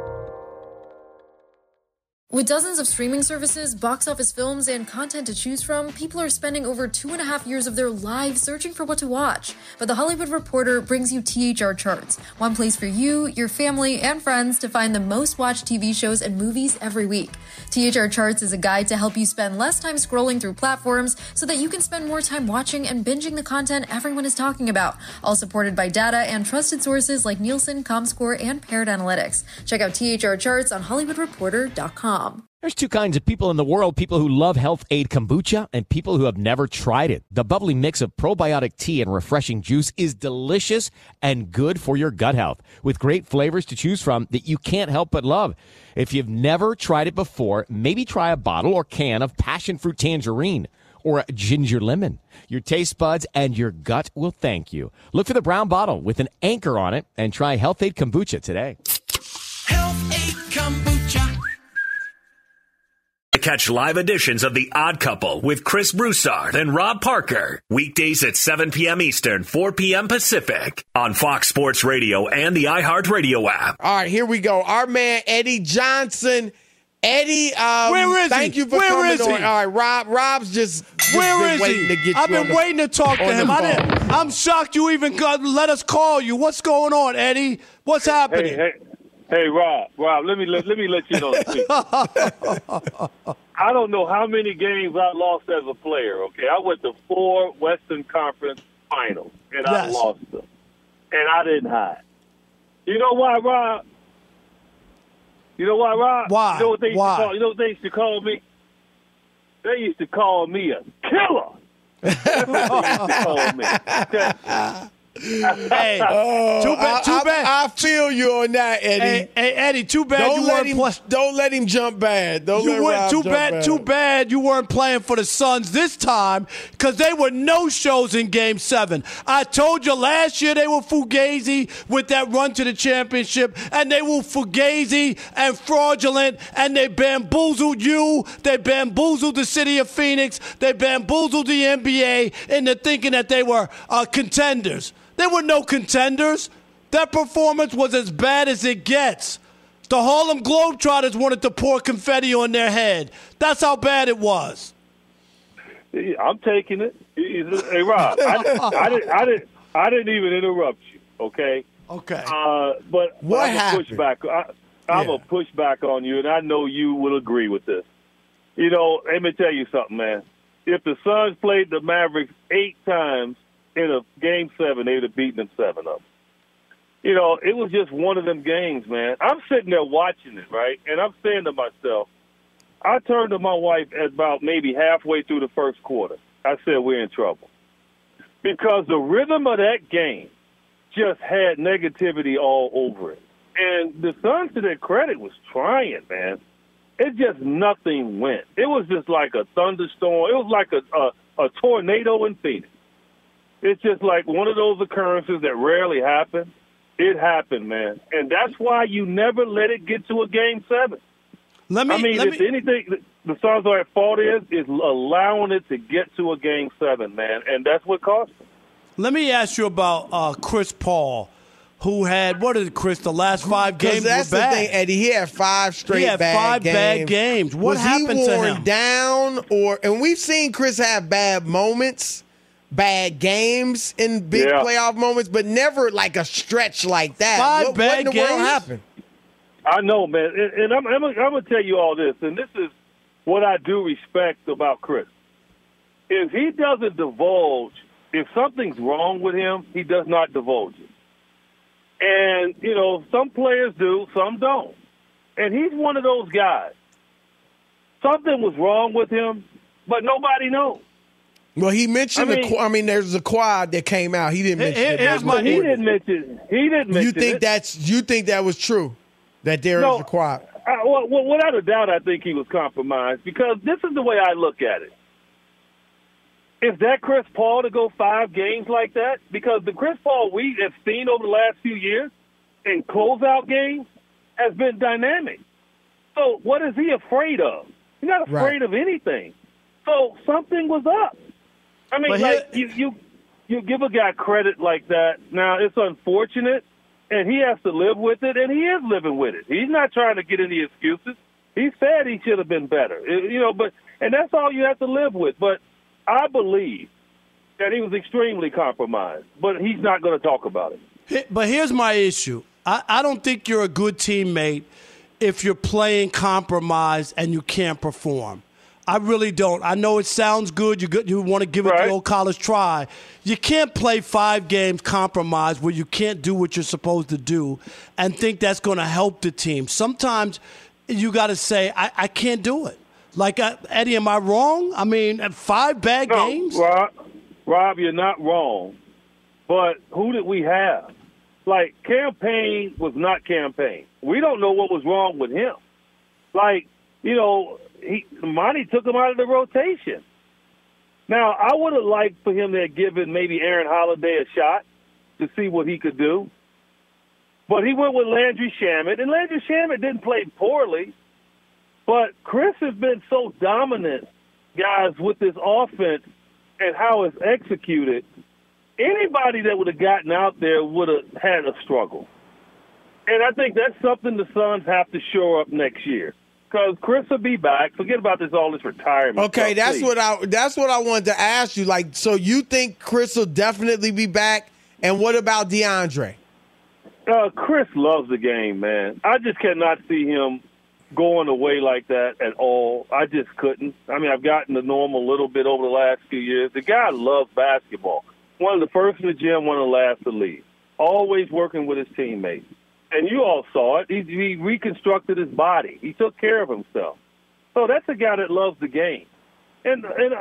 With dozens of streaming services, box office films, and content to choose from, people are spending over 2.5 years of their lives searching for what to watch. But The Hollywood Reporter brings you THR Charts, one place for you, your family, and friends to find the most watched TV shows and movies every week. THR Charts is a guide to help you spend less time scrolling through platforms so that you can spend more time watching and binging the content everyone is talking about, all supported by data and trusted sources like Nielsen, Comscore, and Parrot Analytics. Check out THR Charts on HollywoodReporter.com. There's two kinds of people in the world, people who love Health Aid Kombucha and people who have never tried it. The bubbly mix of probiotic tea and refreshing juice is delicious and good for your gut health, with great flavors to choose from that you can't help but love. If you've never tried it before, maybe try a bottle or can of passion fruit tangerine or a ginger lemon. Your taste buds and your gut will thank you. Look for the brown bottle with an anchor on it and try Health Aid Kombucha today. Health Aid Kombucha. Catch live editions of The Odd Couple with Chris Broussard and Rob Parker. Weekdays at 7 p.m. Eastern, 4 p.m. Pacific on Fox Sports Radio and the iHeartRadio app. All right, here we go. Our man, Eddie Johnson. Eddie, where is thank he? you for Where coming is he? on. All right, Rob's just Where is waiting he? to get I've you been waiting to talk to him. I'm shocked you even let us call you. What's going on, Eddie? What's happening? Hey, Rob, let me let you know the secret. I don't know how many games I lost as a player, okay? I went to 4 Western Conference finals, and I lost them. And I didn't hide. You know why, Rob? Why? You know what they used to call me? They used to call me a killer. That's what they used to call me. Hey, too bad. I feel you on that, Eddie. Hey, Eddie, too bad Don't let him jump bad. Too bad you weren't playing for the Suns this time because they were no-shows in Game 7. I told you last year they were fugazi with that run to the championship, and they were fugazi and fraudulent, and they bamboozled you. They bamboozled the city of Phoenix. They bamboozled the NBA into thinking that they were contenders. There were no contenders. That performance was as bad as it gets. The Harlem Globetrotters wanted to pour confetti on their head. That's how bad it was. I'm taking it. Hey, Rob, I didn't even interrupt you, okay? Okay. But what I'm happened? I'm going to push back on you, and I know you will agree with this. You know, let me tell you something, man. If the Suns played the Mavericks 8 times, in a Game 7, they would have beaten them 7 of them. You know, it was just one of them games, man. I'm sitting there watching it, right? And I'm saying to myself, I turned to my wife at about maybe halfway through the first quarter. I said, we're in trouble. Because the rhythm of that game just had negativity all over it. And the Suns, to their credit, was trying, man. it just nothing went. It was just like a thunderstorm. It was like a tornado in Phoenix. It's just like one of those occurrences that rarely happen. It happened, man. And that's why you never let it get to a Game 7. If anything, the Suns are at fault is allowing it to get to a Game 7, man. And that's what cost them. Let me ask you about Chris Paul, who had, the last 5 games were bad. That's the thing, Eddie. He had 5 straight bad games. What happened to him? Was he worn down? And we've seen Chris have bad moments, bad games in big playoff moments, but never like a stretch like that. What in the world happened? I know, man. And I'm going to tell you all this, and this is what I do respect about Chris. If he doesn't divulge, if something's wrong with him, he does not divulge it. And, some players do, some don't. And he's one of those guys. Something was wrong with him, but nobody knows. Well, he mentioned there's a quad that came out. He didn't mention it. He didn't mention it. You think that was true? That there is a quad? Well, without a doubt, I think he was compromised because this is the way I look at it. Is that Chris Paul to go 5 games like that? Because the Chris Paul we have seen over the last few years in closeout games has been dynamic. So what is he afraid of? He's not afraid of anything. So something was up. I mean, you give a guy credit like that. Now, it's unfortunate, and he has to live with it, and he is living with it. He's not trying to get any excuses. He said he should have been better, and that's all you have to live with. But I believe that he was extremely compromised, but he's not going to talk about it. But here's my issue. I don't think you're a good teammate if you're playing compromised and you can't perform. I really don't. I know it sounds good. You want to give it the old college try. You can't play 5 games compromised where you can't do what you're supposed to do and think that's going to help the team. Sometimes you got to say, I can't do it. Like, Eddie, am I wrong? I mean, 5 bad games? Rob, you're not wrong. But who did we have? Like, Campaign was not Campaign. We don't know what was wrong with him. Like, Monty took him out of the rotation. Now, I would have liked for him to have given maybe Aaron Holiday a shot to see what he could do. But he went with Landry Shamet, and Landry Shamet didn't play poorly. But Chris has been so dominant, guys, with this offense and how it's executed. Anybody that would have gotten out there would have had a struggle. And I think that's something the Suns have to shore up next year. Because Chris will be back. Forget about all this retirement. Okay, that's what I wanted to ask you. Like, so you think Chris will definitely be back? And what about DeAndre? Chris loves the game, man. I just cannot see him going away like that at all. I just couldn't. I mean, I've gotten to know him a little bit over the last few years. The guy loves basketball. One of the first in the gym, one of the last to leave. Always working with his teammates. And you all saw it. He reconstructed his body. He took care of himself. So that's a guy that loves the game. And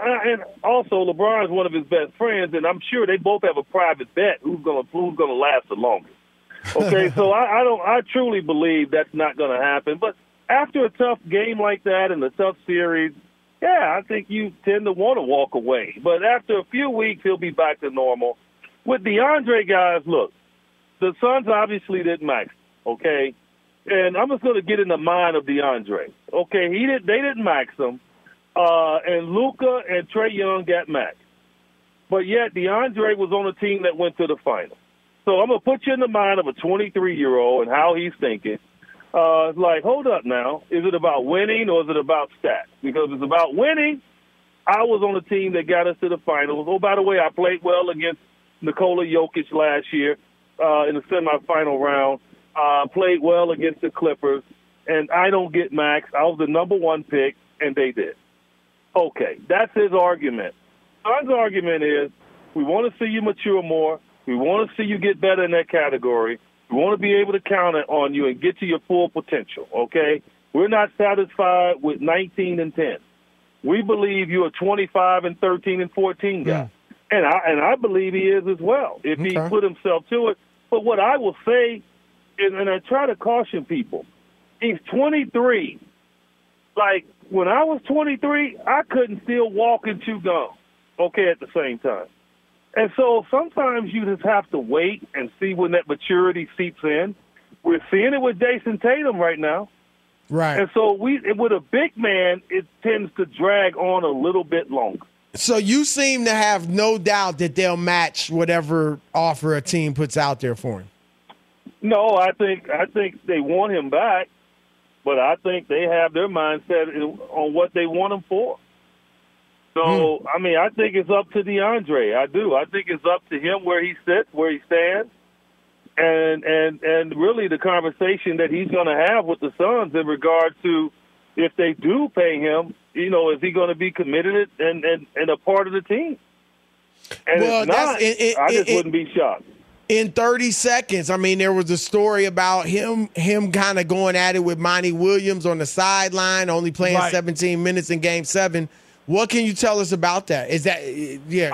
also LeBron's one of his best friends, and I'm sure they both have a private bet who's gonna last the longest. Okay, so I truly believe that's not going to happen. But after a tough game like that and a tough series, I think you tend to want to walk away. But after a few weeks, he'll be back to normal. With DeAndre, guys, look, the Suns obviously didn't max, okay? And I'm just going to get in the mind of DeAndre. Okay, they didn't max him, and Luka and Trae Young got maxed. But yet DeAndre was on a team that went to the finals. So I'm going to put you in the mind of a 23-year-old and how he's thinking. Like, hold up now. Is it about winning or is it about stats? Because if it's about winning, I was on a team that got us to the finals. Oh, by the way, I played well against Nikola Jokic last year in the semifinal round. Played well against the Clippers, and I don't get max. I was the number 1 pick, and they did. Okay, that's his argument. His argument is we want to see you mature more. We want to see you get better in that category. We want to be able to count on you and get to your full potential, okay? We're not satisfied with 19 and 10. We believe you're a 25 and 13 and 14 guy. And I believe he is as well if he put himself to it. But what I will say is, and I try to caution people, he's 23. like when I was 23, I couldn't still walk and chew gum, okay, at the same time. And so sometimes you just have to wait and see when that maturity seeps in. We're seeing it with Jason Tatum right now. Right. And so with a big man, it tends to drag on a little bit longer. So you seem to have no doubt that they'll match whatever offer a team puts out there for him. No, I think they want him back, but I think they have their mindset on what they want him for. So, I mean, I think it's up to DeAndre. I do. I think it's up to him where he sits, where he stands, and really the conversation that he's going to have with the Suns in regard to if they do pay him, you know, is he going to be committed and a part of the team? And if not, I just wouldn't be shocked. In 30 seconds, I mean, there was a story about him kind of going at it with Monty Williams on the sideline, only playing 17 minutes in Game 7. What can you tell us about that? Is that, yeah.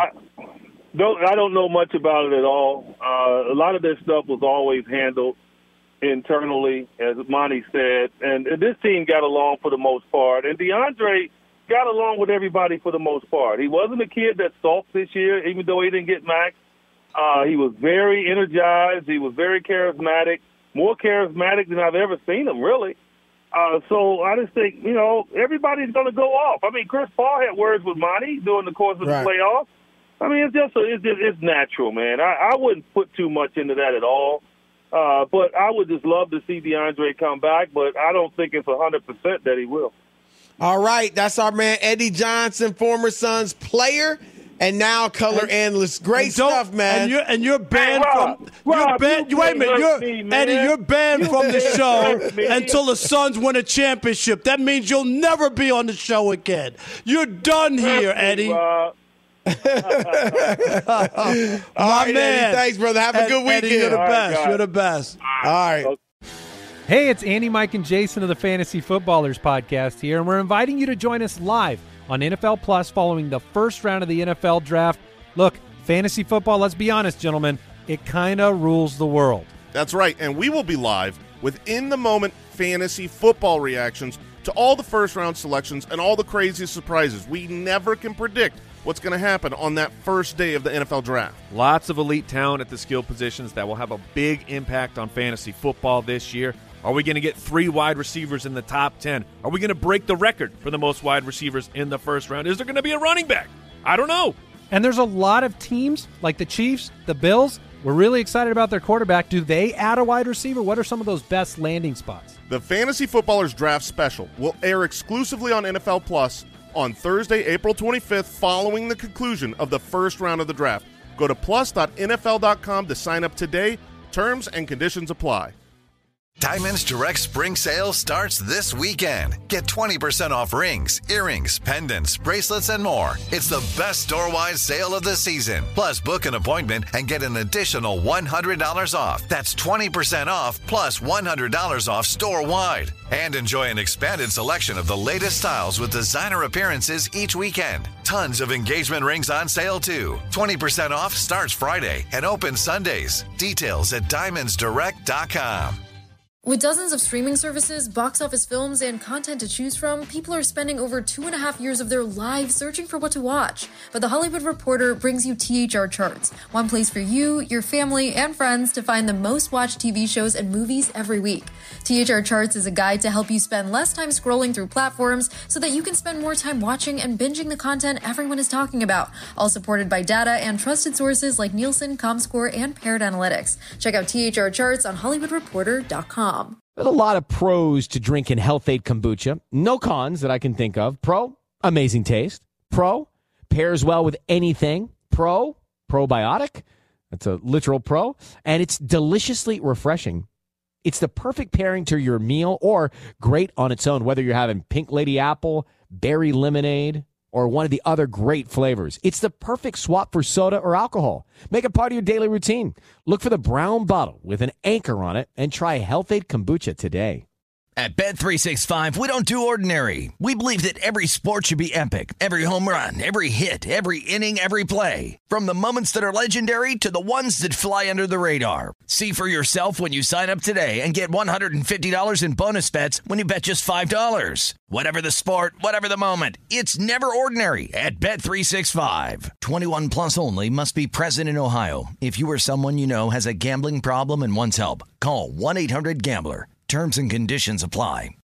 I don't know much about it at all. A lot of this stuff was always handled internally, as Monty said, and this team got along for the most part. And DeAndre got along with everybody for the most part. He wasn't a kid that sulked this year, even though he didn't get max. He was very energized. He was very charismatic, more charismatic than I've ever seen him, really. So I just think, you know, everybody's going to go off. I mean, Chris Paul had words with Monty during the course of the playoffs. I mean, it's natural, man. I wouldn't put too much into that at all. But I would just love to see DeAndre come back, but I don't think it's 100% that he will. All right, that's our man Eddie Johnson, former Suns player and now color analyst. Great stuff, man. And you're banned from. Wait a minute, Eddie. You're banned from the show until the Suns win a championship. That means you'll never be on the show again. You're done here, Eddie. All right, Eddie, thanks, brother. Have a good weekend. Eddie, you're the best. You're the best. All right. Hey, it's Andy, Mike, and Jason of the Fantasy Footballers podcast here, and we're inviting you to join us live on NFL Plus following the first round of the NFL Draft. Look, fantasy football, let's be honest, gentlemen, it kind of rules the world. That's right, and we will be live with in-the-moment fantasy football reactions to all the first-round selections and all the craziest surprises. We never can predict what's going to happen on that first day of the NFL Draft. Lots of elite talent at the skill positions that will have a big impact on fantasy football this year. Are we going to get 3 wide receivers in the top 10? Are we going to break the record for the most wide receivers in the first round? Is there going to be a running back? I don't know. And there's a lot of teams like the Chiefs, the Bills. We're really excited about their quarterback. Do they add a wide receiver? What are some of those best landing spots? The Fantasy Footballers Draft Special will air exclusively on NFL Plus on Thursday, April 25th, following the conclusion of the first round of the draft. Go to plus.nfl.com to sign up today. Terms and conditions apply. Diamonds Direct Spring Sale starts this weekend. Get 20% off rings, earrings, pendants, bracelets, and more. It's the best store-wide sale of the season. Plus, book an appointment and get an additional $100 off. That's 20% off plus $100 off store-wide. And enjoy an expanded selection of the latest styles with designer appearances each weekend. Tons of engagement rings on sale, too. 20% off starts Friday and opens Sundays. Details at diamondsdirect.com. With dozens of streaming services, box office films, and content to choose from, people are spending over 2.5 years of their lives searching for what to watch. But The Hollywood Reporter brings you THR Charts, one place for you, your family, and friends to find the most watched TV shows and movies every week. THR Charts is a guide to help you spend less time scrolling through platforms so that you can spend more time watching and binging the content everyone is talking about, all supported by data and trusted sources like Nielsen, Comscore, and Paired Analytics. Check out THR Charts on HollywoodReporter.com. There's a lot of pros to drinking Health-Ade kombucha. No cons that I can think of. Pro, amazing taste. Pro, pairs well with anything. Pro, probiotic. That's a literal pro. And it's deliciously refreshing. It's the perfect pairing to your meal or great on its own, whether you're having pink lady apple, berry lemonade, or one of the other great flavors. It's the perfect swap for soda or alcohol. Make it part of your daily routine. Look for the brown bottle with an anchor on it and try Health-Ade kombucha today. At Bet365, we don't do ordinary. We believe that every sport should be epic. Every home run, every hit, every inning, every play. From the moments that are legendary to the ones that fly under the radar. See for yourself when you sign up today and get $150 in bonus bets when you bet just $5. Whatever the sport, whatever the moment, it's never ordinary at Bet365. 21 plus only. Must be present in Ohio. If you or someone you know has a gambling problem and wants help, call 1-800-GAMBLER. Terms and conditions apply.